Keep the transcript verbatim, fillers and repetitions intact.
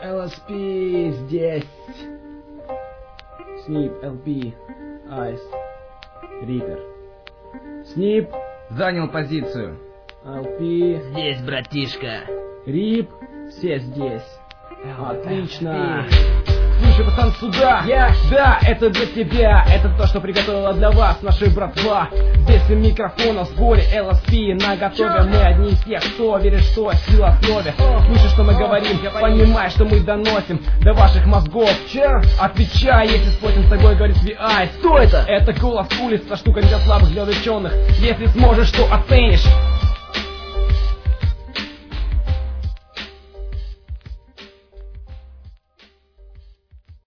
эл эс пи здесь. Sniip, эл пи, Ice, Reaper. Sniip. Занял позицию. эл пи. Здесь, братишка. Рип. Все здесь. Отлично. Слушай, пацан, сюда! Я. Да, это для тебя, это то, что приготовила для вас наша братва. Здесь микрофона в сборе, эл эс пи на готове. Мы одни из тех, кто верит, что сила в слове. Слышишь, что мы говорим, понимай, что мы доносим до ваших мозгов. Че? Отвечай, если спорим с тобой, говорит ви ай. Кто это? Это голос улица, штука для слабых, для увлеченных. Если сможешь, то оценишь.